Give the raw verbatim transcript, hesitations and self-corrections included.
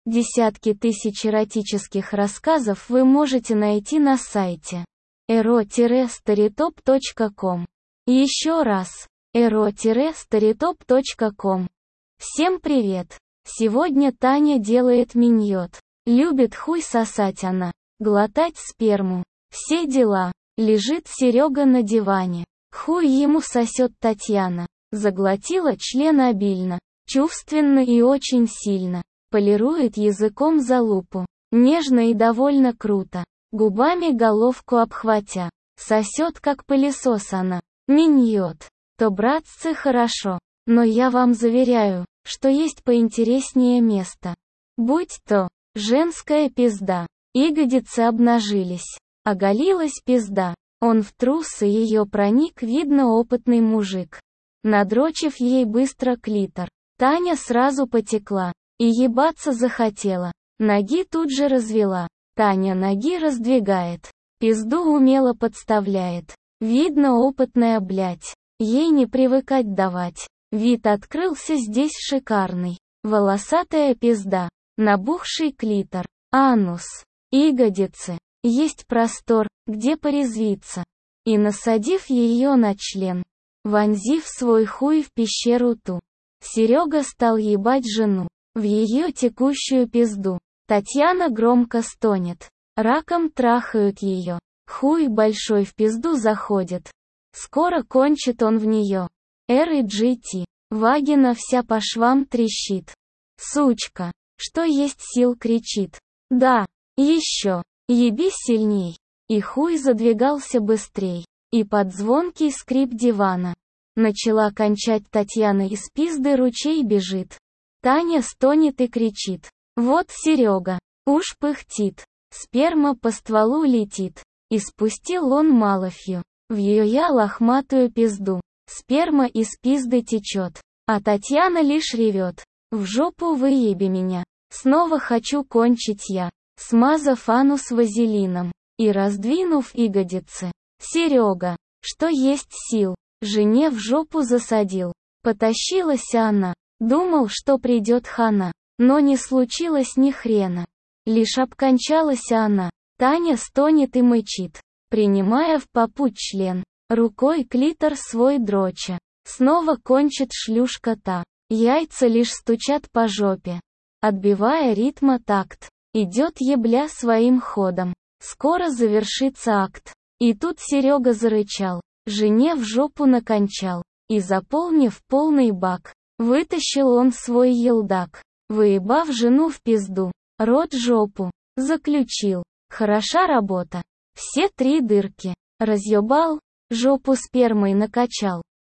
Десятки тысяч эротических рассказов вы можете найти на сайте эро старитоп точка ком. Еще раз, эро старитоп точка ком. Всем привет! Сегодня Таня делает миньот. Любит хуй сосать она, глотать сперму. Все дела. Лежит Серега на диване. Хуй ему сосет Татьяна. Заглотила член обильно, чувственно и очень сильно. Полирует языком залупу. Нежно и довольно круто. Губами головку обхватя. Сосет как пылесос она. Миньот. То, братцы, хорошо. Но я вам заверяю, что есть поинтереснее место. Будь то женская пизда. Ягодицы обнажились. Оголилась пизда. Он в трусы ее проник, видно, опытный мужик. Надрочив ей быстро клитор, Таня сразу потекла. И ебаться захотела. Ноги тут же развела. Таня ноги раздвигает. Пизду умело подставляет. Видно, опытная, блядь. Ей не привыкать давать. Вид открылся здесь шикарный. Волосатая пизда. Набухший клитор. Анус. Ягодицы. Есть простор, где порезвиться. И насадив ее на член, вонзив свой хуй в пещеру ту, Серега стал ебать жену в ее текущую пизду. Татьяна громко стонет. Раком трахают ее. Хуй большой в пизду заходит. Скоро кончит он в нее. эр и джи ти. Вагина вся по швам трещит. Сучка, что есть сил, кричит. Да, еще. Еби сильней. И хуй задвигался быстрей. И под звонкий скрип дивана начала кончать Татьяна, из пизды ручей бежит. Таня стонет и кричит. Вот Серега. Уж пыхтит. Сперма по стволу летит. И спустил он малофью в ее я лохматую пизду. Сперма из пизды течет. А Татьяна лишь ревет. В жопу выеби меня. Снова хочу кончить я. Смазав анус вазелином и раздвинув ягодицы. Серега, что есть сил, жене в жопу засадил. Потащилась она. Думал, что придет хана. Но не случилось ни хрена. Лишь обкончалась она. Таня стонет и мычит, принимая в попуть член. Рукой клитор свой дроча. Снова кончит шлюшка та. Яйца лишь стучат по жопе, отбивая ритма такт. Идет ебля своим ходом. Скоро завершится акт. И тут Серега зарычал. Жене в жопу накончал. И, заполнив полный бак, вытащил он свой елдак. Выебав жену в пизду, рот жопу, заключил. Хороша работа. Все три дырки. Разъебал, жопу спермой накачал.